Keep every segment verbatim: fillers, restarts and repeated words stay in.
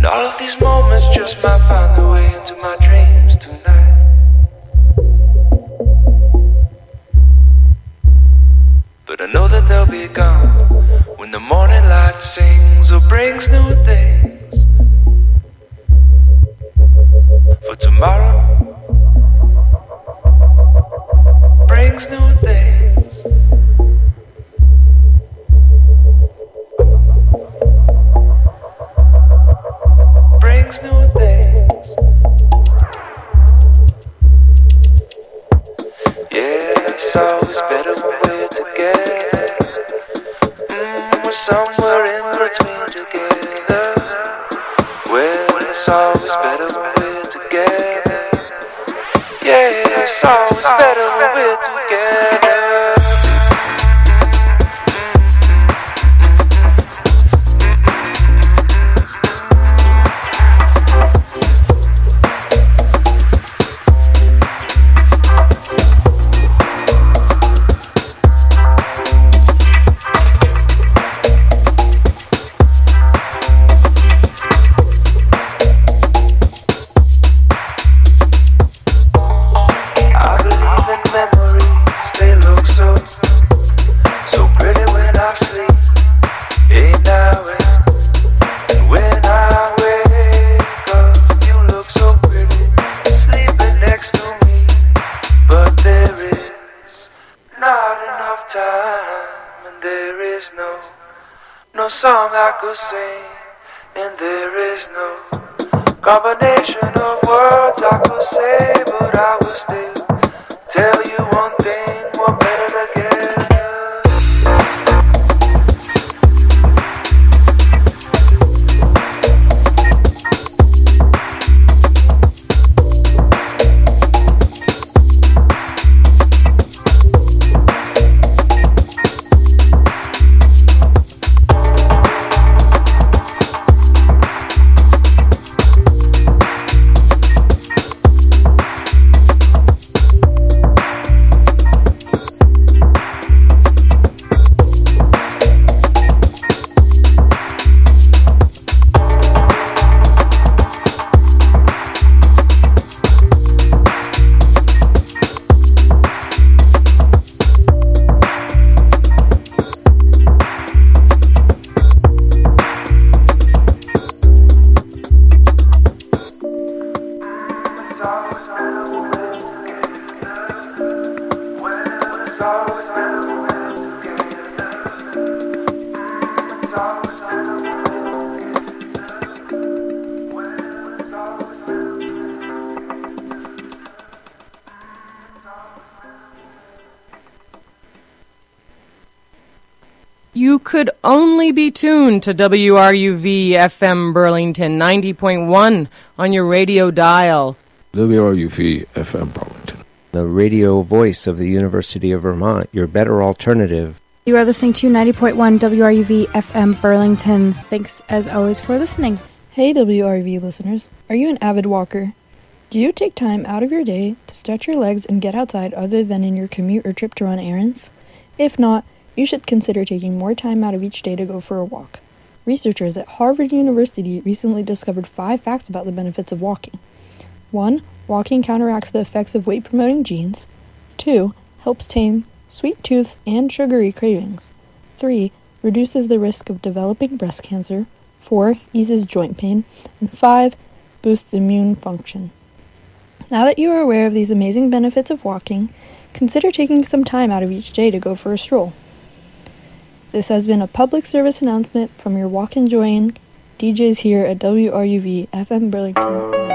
All of these moments just might find their way into my dreams tonight. But I know that they'll be gone when the morning light sings or brings new things. For tomorrow brings new things. Brings new things. Yeah, it's always better when we're together. Mm, we're somewhere in between together. Well, it's always better when we're together. Yeah, it's always better when we're together. No song I could sing, and there is no combination of words I could say, but I will still tell you one thing, we're better together. You could only be tuned to W R U V F M Burlington ninety point one on your radio dial. W R U V F M Burlington, the radio voice of the University of Vermont, your better alternative. You are listening to ninety point one W R U V F M Burlington. Thanks, as always, for listening. Hey, W R U V listeners. Are you an avid walker? Do you take time out of your day to stretch your legs and get outside other than in your commute or trip to run errands? If not, you should consider taking more time out of each day to go for a walk. Researchers at Harvard University recently discovered five facts about the benefits of walking. one. Walking counteracts the effects of weight-promoting genes. two. Helps tame sweet tooths and sugary cravings. three. Reduces the risk of developing breast cancer. four. Eases joint pain. And five. Boosts immune function. Now that you are aware of these amazing benefits of walking, consider taking some time out of each day to go for a stroll. This has been a public service announcement from your walk-enjoying D Js here at W R U V F M Burlington.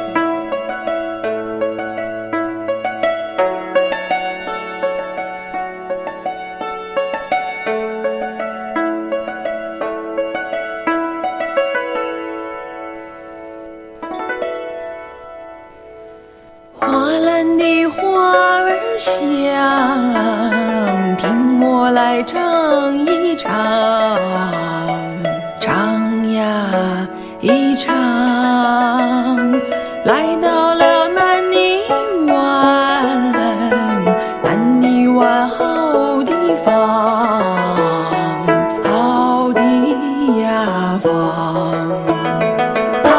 来唱一唱，唱呀一唱，来到了南泥湾，南泥湾好地方，好地呀方，它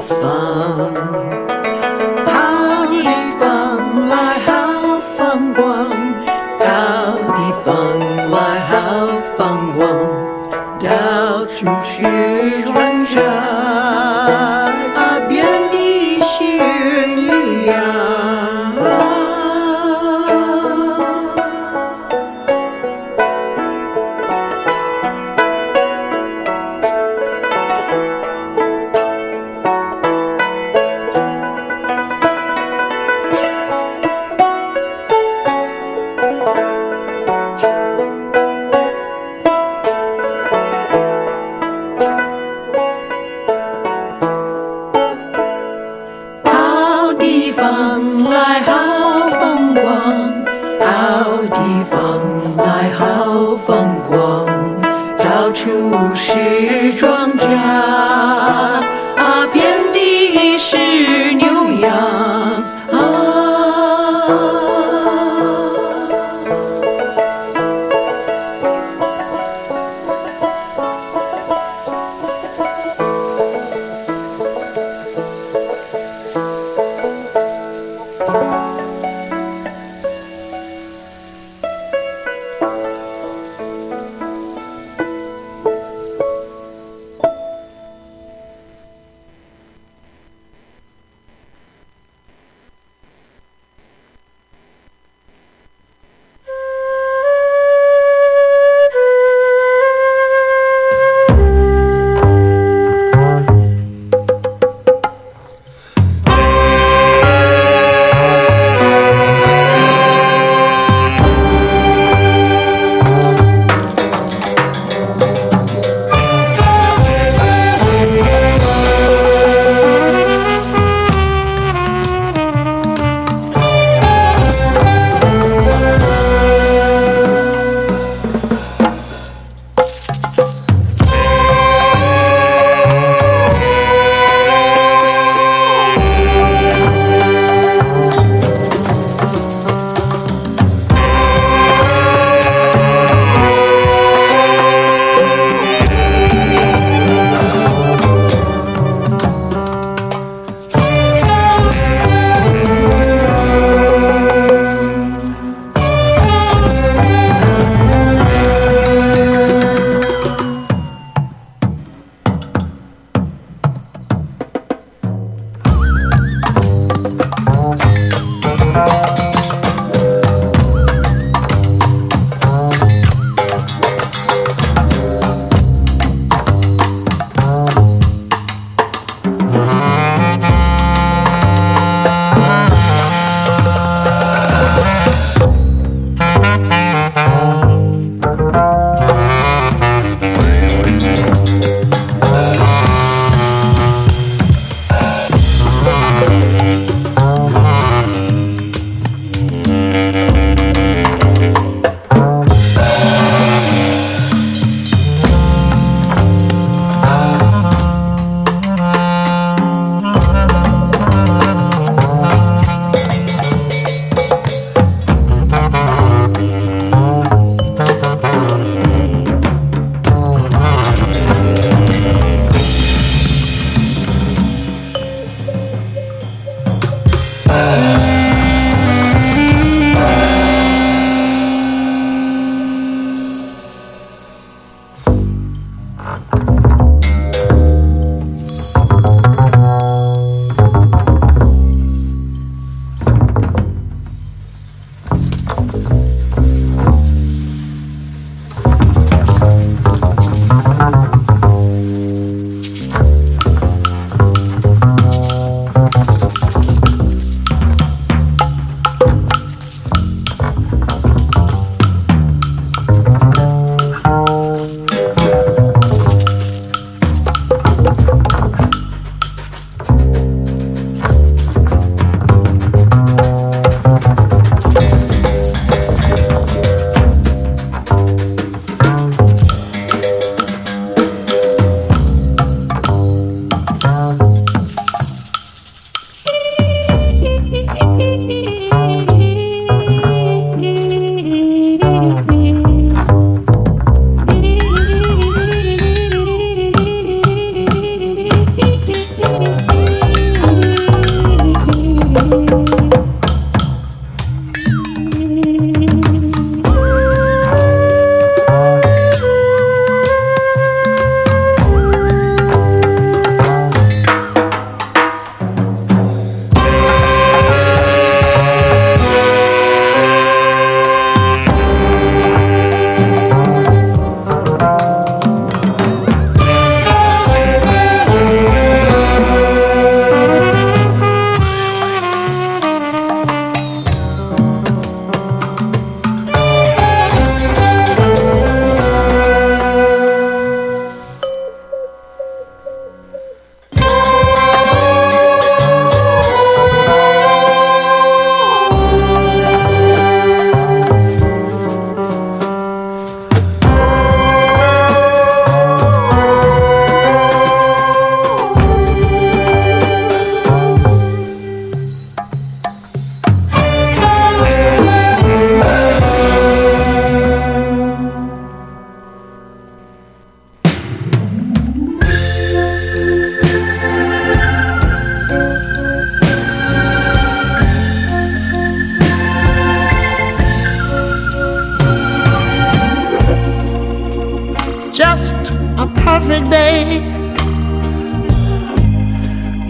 放，好地方来好放光，好地方来好放光，到处是庄稼，啊，遍地是牛羊。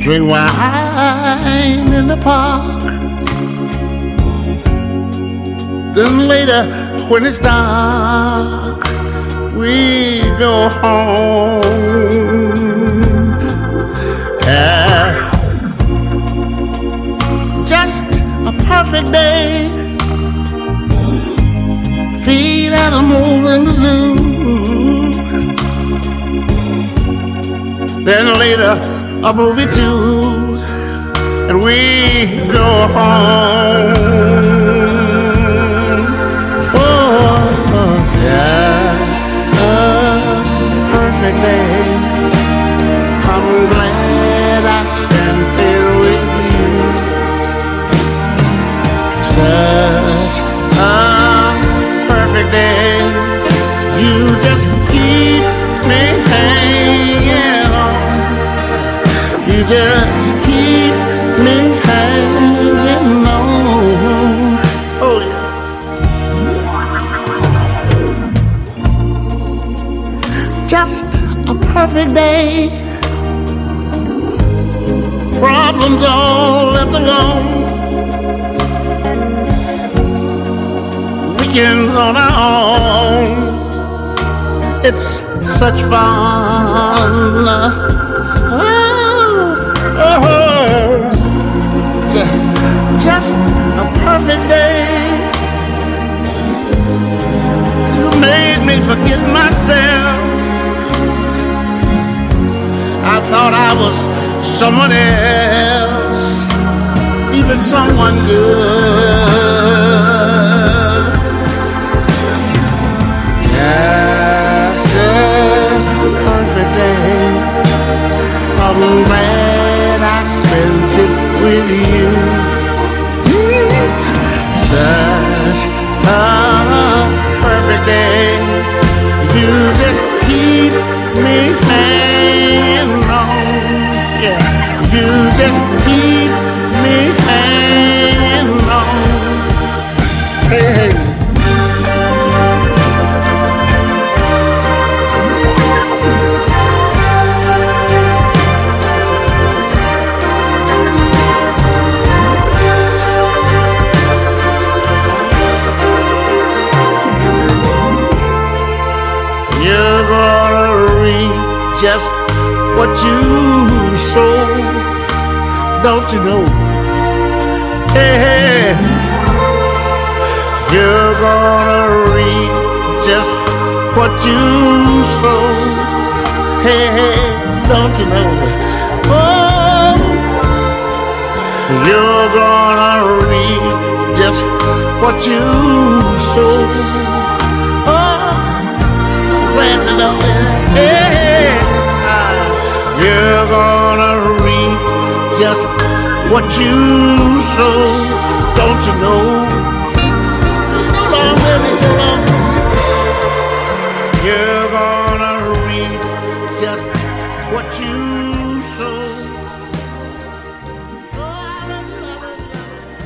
drink wine in the park. Then later, when it's dark, we go home. Yeah. Just a perfect day. Feed animals in the zoo. Then later, a movie too, and we go home. Oh, yeah, a perfect day. I'm glad I spent it with you. Such a perfect day. You just keep me hanging on. You just keep me hanging on. Oh yeah. Just a perfect day. Problems all left alone. Weekends on our own. It's such fun. Oh, it's a, just a perfect day. You made me forget myself. I thought I was someone else, even someone good. Just a perfect day. I'm glad I spent it with you. Such a perfect day. You just keep me hanging on. Yeah, you just keep me hanging on. Hey, hey. Just what you sow, don't you know? Hey, hey, you're gonna reap just what you sow. Hey, hey, don't you know? Oh, you're gonna reap just what you sow. Oh, glad to know that. Hey, you're gonna reap just what you sow, don't you know? So long, baby, so long. You're gonna reap just what you sow. Oh, I love you, I love you, I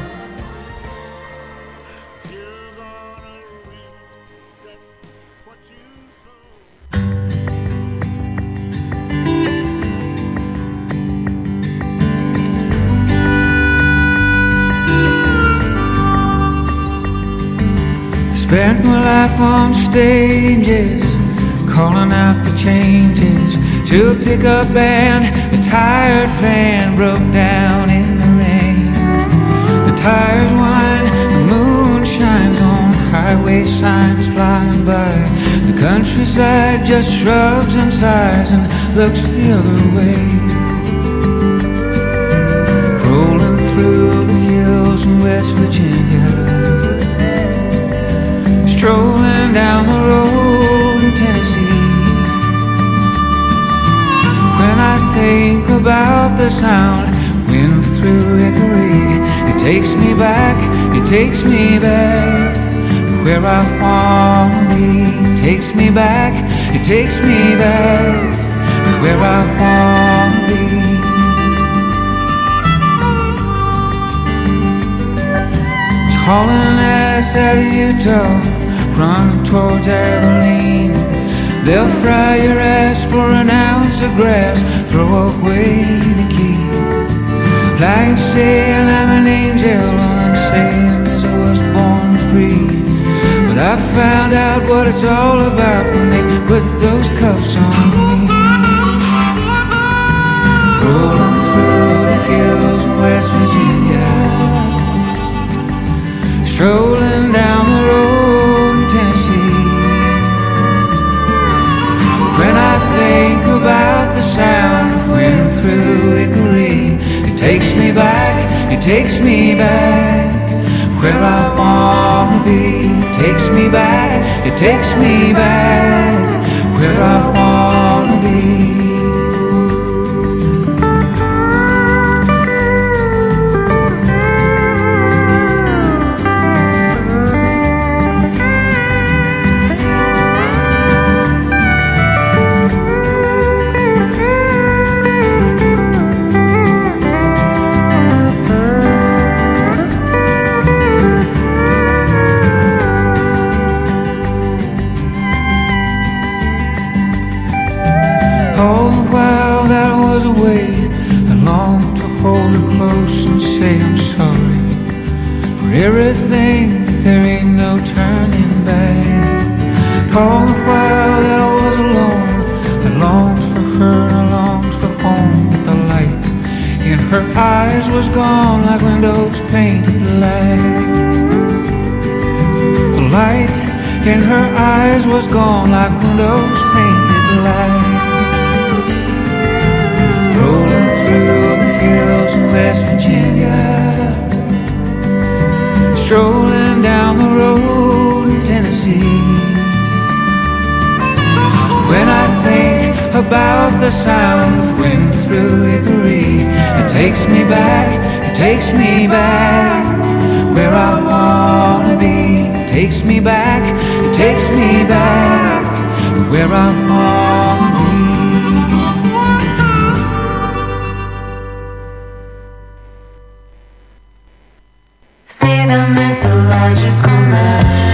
love you. You're gonna reap just what you sow. Spent my life on stages, calling out the changes to a pickup band. A tired van broke down in the rain. The tires whine, the moon shines on highway signs flying by. The countryside just shrugs and sighs and looks the other way. Rolling through the hills in West Virginia, strolling down the road in Tennessee. When I think about the sound wind through Hickory, it takes me back, it takes me back to where I wanna be. It takes me back, it takes me back to where I wanna be. It's hauling ass out of Utah, running towards Abilene. They'll fry your ass for an ounce of grass, throw away the key. Like saying I'm an angel, all I'm saying is I was born free. But I found out what it's all about when they put those cuffs on me. Rolling through the hills of West Virginia, strolling down the road in Tennessee. When I think about the sound of wind through Hickory, it takes me back, it takes me back where I wanna be. It takes me back, it takes me back where I wanna be. All the while that I was away, I longed to hold her close and say I'm sorry for everything, but there ain't no turning back. All the while that I was alone, I longed for her and I longed for home. But the light in her eyes was gone like windows painted black. The light in her eyes was gone like windows painted black. Rolling through the hills of West Virginia, strolling down the road in Tennessee. When I think about the sound of wind through Hickory, it takes me back, it takes me back where I wanna be. It takes me back, it takes me back where I wanna be. See the mythological man